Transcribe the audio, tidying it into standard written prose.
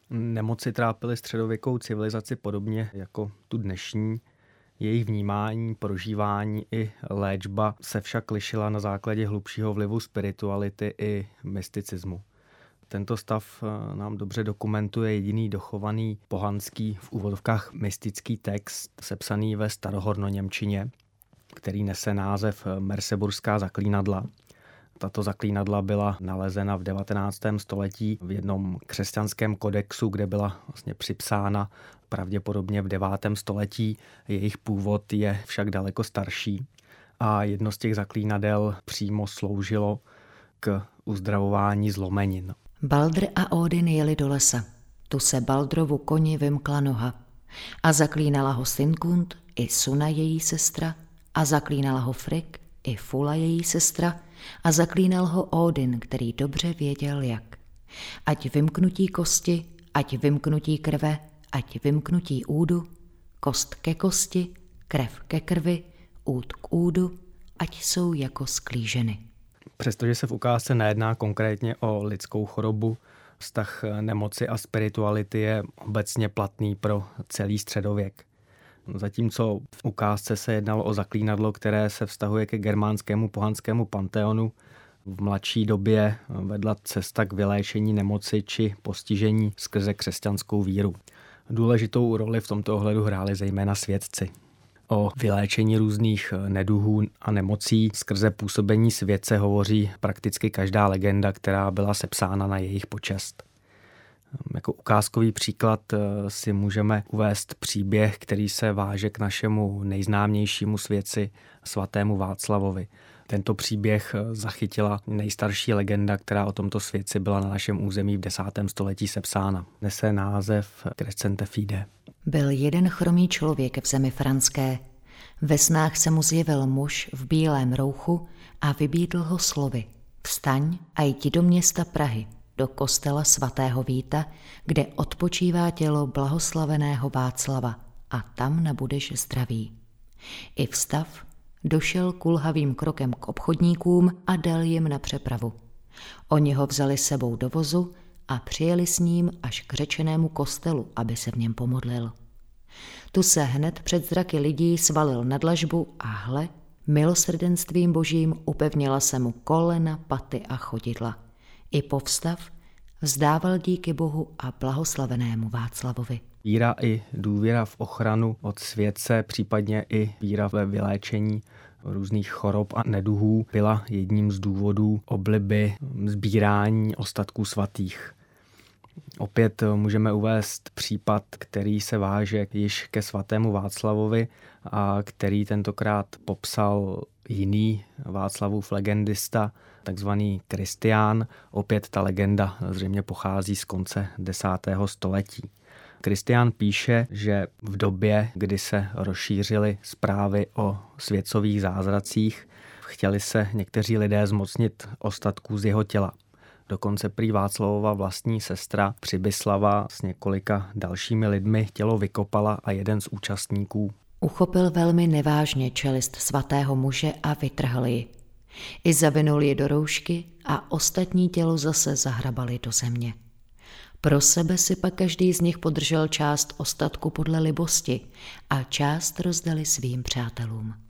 Nemoci trápily středověkou civilizaci podobně jako tu dnešní. Jejich vnímání, prožívání i léčba se však lišila na základě hlubšího vlivu spirituality i mysticismu. Tento stav nám dobře dokumentuje jediný dochovaný pohanský v úvodovkách mystický text sepsaný ve starohornoněmčině, který nese název Merseburská zaklínadla. Tato zaklínadla byla nalezena v 19. století v jednom křesťanském kodexu, kde byla vlastně připsána pravděpodobně v 9. století. Jejich původ je však daleko starší a jedno z těch zaklínadel přímo sloužilo k uzdravování zlomenin. Baldr a Ódin jeli do lesa. Tu se Baldrovu koni vymkla noha. A zaklínala ho Sinkund i Suna její sestra, a zaklínala ho Frigg i Fula její sestra, a zaklínal ho Ódin, který dobře věděl jak. Ať vymknutí kosti, ať vymknutí krve, ať vymknutí údu, kost ke kosti, krev ke krvi, úd k údu, ať jsou jako sklíženy. Přestože se v ukázce nejedná konkrétně o lidskou chorobu, vztah nemoci a spirituality je obecně platný pro celý středověk. Zatímco v ukázce se jednalo o zaklínadlo, které se vztahuje ke germánskému pohanskému panteonu, v mladší době vedla cesta k vyléčení nemoci či postižení skrze křesťanskou víru. Důležitou roli v tomto ohledu hráli zejména svědci. O vyléčení různých neduhů a nemocí skrze působení světce hovoří prakticky každá legenda, která byla sepsána na jejich počest. Jako ukázkový příklad si můžeme uvést příběh, který se váže k našemu nejznámějšímu svědci svatému Václavovi. Tento příběh zachytila nejstarší legenda, která o tomto svědci byla na našem území v 10. století sepsána. Nese název Crescente Fide. Byl jeden chromý člověk v zemi franské. Ve snách se mu zjevil muž v bílém rouchu a vybídl ho slovy: Vstaň a jdi do města Prahy, do kostela svatého Víta, kde odpočívá tělo blahoslaveného Václava, a tam nabudeš zdravý. I vstav, došel kulhavým krokem k obchodníkům a dal jim na přepravu. Oni ho vzali sebou do vozu a přijeli s ním až k řečenému kostelu, aby se v něm pomodlil. Tu se hned před zraky lidí svalil na dlažbu a hle, milosrdenstvím božím upevnila se mu kolena, paty a chodidla. I povstav vzdával díky Bohu a blahoslavenému Václavovi. Víra i důvěra v ochranu od světce, případně i víra ve vyléčení různých chorob a neduhů byla jedním z důvodů obliby sbírání ostatků svatých. Opět můžeme uvést případ, který se váže již ke svatému Václavovi a který tentokrát popsal jiný Václavův legendista, takzvaný Kristián. Opět ta legenda zřejmě pochází z konce 10. století. Kristián píše, že v době, kdy se rozšířily zprávy o světcových zázracích, chtěli se někteří lidé zmocnit ostatků z jeho těla. Dokonce prý Václavova vlastní sestra Přibyslava s několika dalšími lidmi tělo vykopala a jeden z účastníků uchopil velmi nevážně čelist svatého muže a vytrhl ji. I zavinul ji do roušky a ostatní tělo zase zahrabali do země. Pro sebe si pak každý z nich podržel část ostatku podle libosti a část rozdali svým přátelům.